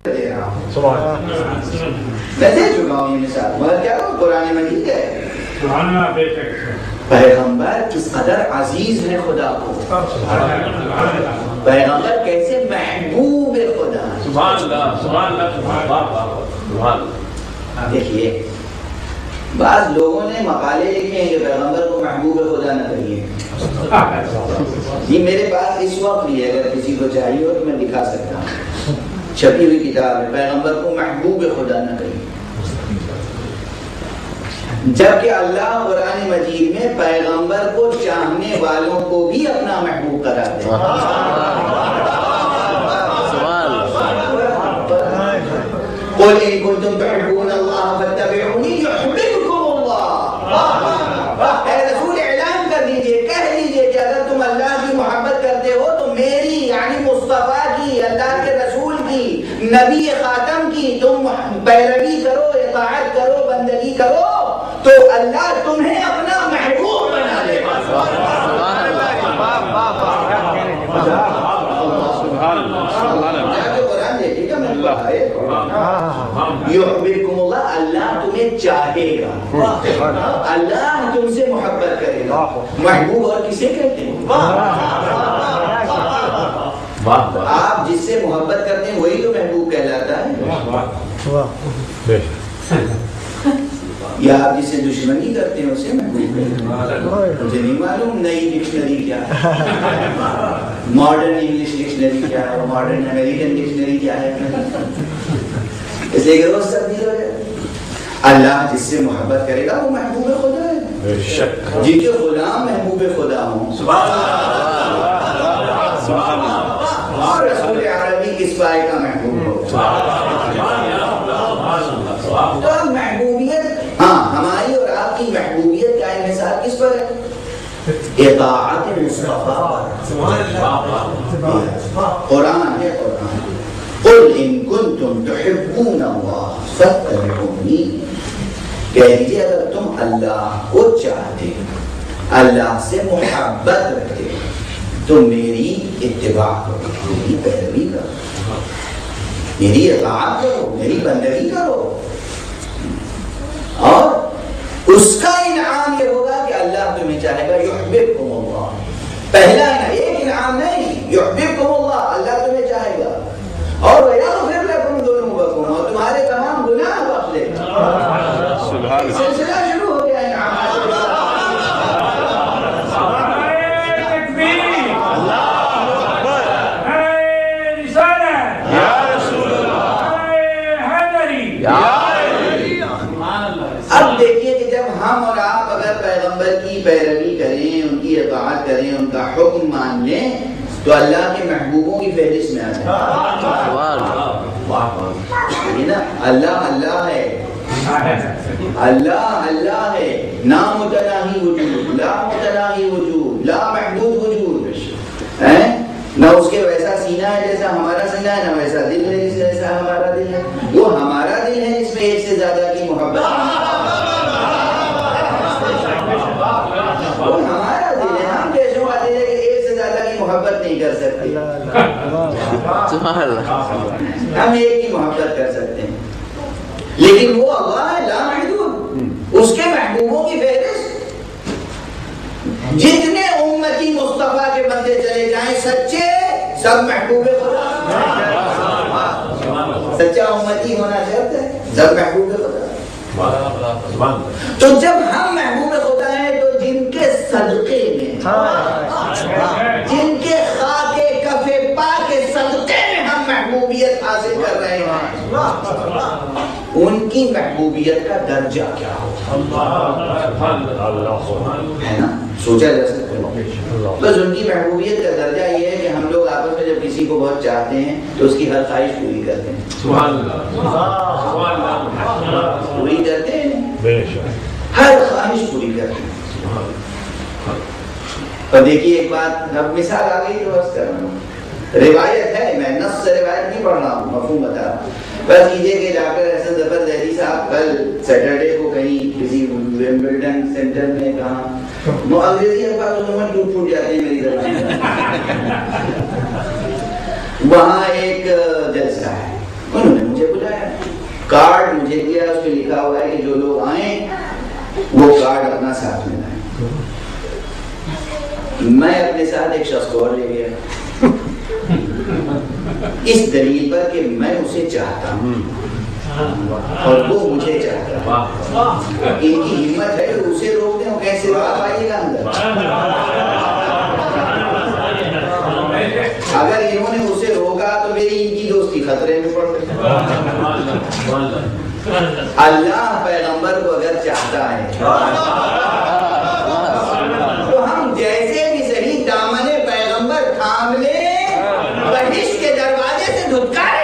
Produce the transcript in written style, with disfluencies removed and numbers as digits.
دے رہا ہوں. میں دے چکا ہوں یہ مثال, مگر کیا ہو قرآن مجید ہے. پیغمبر کس قدر عزیز ہے خدا کو, پیغمبر کیسے محبوب خدا. دیکھیے بعض لوگوں نے مقالے لکھے ہیں کہ پیغمبر کو محبوب خدا نہ کہیے. یہ میرے پاس اس وقت بھی ہے, اگر کسی کو چاہیے ہو تو میں دکھا سکتا ہوں, چھپی ہوئی کتاب ہے, پیغمبر کو محبوب خدا نہ کہیے. جبکہ اللہ قرآن مجید میں پیغمبر کو چاہنے والوں کو بھی اپنا محبوب قرار دیتا ہے. قل ان کنتم تحبون اللہ فاتبعونی یحببکم اللہ. اے رسول اعلان کر دیجئے, کہہ دیجئے کہ اگر تم اللہ کی محبت کرتے ہو تو میری یعنی مصطفیٰ کی, اللہ کے رسول کی, نبی خاتم کی تم پیروی کرو, اطاعت کرو, بندگی کرو تو اللہ تمہیں اپنا محبوب بنا دے گا. قرآن دیکھیے گا, میں یحببکم اللہ, اللہ تمہیں چاہے گا, اللہ تم سے محبت کرے گا. محبوب اور کسے کہتے ہیں؟ آپ جس سے محبت کرتے ہیں وہی تو محبوب کہلاتا ہے. یا آپ جس سے دشمنی کرتے ہیں اسے محبوب کہتے ہیں. مجھے نہیں معلوم نئی ڈکشنری کیا ہے, ماڈرن انگلش ڈکشنری کیا ہے, ماڈرن امریکن ڈکشنری کیا ہے, اس لیے کہ روز تبدیل ہو جائے. اللہ جس سے محبت کرے گا وہ محبوب خدا ہے. جن کے غلام محبوب خدا ہوں, اور رسول عربی کس پائے کا محبوب ہو. تو محبوبیت, ہاں ہماری اور آپ کی محبوبیت کا انحصار کس پر ہے؟ اطاعت مصطفیٰ. قرآن ہے, قرآن قل ان کنتم تحبون اللہ فاتبعونی, کہہ دیجیے اگر تم اللہ کو چاہتے, اللہ سے محبت رکھتے تو میری اتباع کرو, میری پیروی کرو, میری اطاعت کرو, میری بندگی کرو. اور اس کا انعام یہ ہوگا کہ اللہ تمہیں چاہے گا. یحببکم اللہ, پہلا ایک انعام نہیں, یحببکم اللہ, اللہ تمہیں چاہے گا اور ویغفر لکم ذنوبکم, اور تمہارے تمام گناہ بخش دے گا. سلسلہ شروع ہو گیا انعامات کے ساتھ. اب دیکھیے کہ جب ہم اور آپ اگر پیغمبر کی پیروی کریں, ان کی اطاعت کریں, ان کا حکم مان لیں تو اللہ کے محبوبوں کی فہرست میں آ جائیں. اللہ اللہ ہے, اللہ اللہ ہے, لا متناہی وجود, لا متناہی وجود, لا محدود وجود. نہ اس کے ویسا سینہ ہے جیسا ہمارا سینہ ہے, نہ ویسا دل ہے جیسا ہمارا دل ہے. وہ ہمارا دل ہے جس میں ایک سے زیادہ کی محبت, وہ ہمارا دل ہے. ہم کیسوں آتے ہیں کہ ایک سے زیادہ کی محبت نہیں کر سکتے, ہم ایک کی محبت کر سکتے ہیں. لیکن وہ اللہ ہے لا محدود, اس کے محبوبوں کی فہرست جتنے امتی مصطفیٰ کے بندے چلے جائیں سچے, سب محبوب خدا. سچا امتی ہونا چاہتے ہیں, سب محبوب خدا. تو جب ہم محبوب خدا ہیں تو جن کے صدقے میں, جن کے خاک کف پا کے صدقے میں ہم محبوبیت حاصل کر رہے ہیں, ان کی محبوبیت کا درجہ کیا ہو ہے نا, سوچا جا سکتا ہے. بس ان کی محبوبیت کا درجہ یہ ہے کہ ہم لوگ آپس میں جب کسی کو بہت چاہتے ہیں تو اس کی ہر خواہش پوری کرتے ہیں. پوری کرتے ہیں, ہر خواہش پوری کرتے ہیں. اور دیکھیے ایک بات, اب مثال آ گئی تو بس کر رہا ہوں, روایت ہے, میں نص سے روایت نہیں پڑھ رہا ہوں, مفہوم بتا رہا ہوں. بس کیجیے کہ ڈاکٹر احسن ظفر ذہبی صاحب کل سیٹرڈے کو کہیں کسی ویمبلڈن سینٹر میں کہاں, انگریزی الفاظ عموماً ٹوٹ پھوٹ جاتے ہیں میری زبان میں, وہاں ایک جلسہ ہے, انہوں نے کارڈ مجھے دیا، اس پہ لکھا ہوا ہے کہ جو لوگ آئیں وہ کارڈ اپنا ساتھ میں لائیں۔ میں اپنے ساتھ ایک شخص کو اور لے گیا، اس دلیل پر کہ میں اسے چاہتا ہوں اور وہ مجھے چاہتا ہے۔ ان کی ہمت ہے کہ اسے روک دیں، وہ کیسے آپ آئیے گا اندر؟ اگر انہوں نے اسے روکا تو میری ان کی دوستی خطرے میں پڑ گئی۔ اللہ پیغمبر کو اگر چاہتا ہے تو ہم جیسے بھی صحیح دامن پیغمبر تھام لیں، بہشت کے دروازے سے دھتکار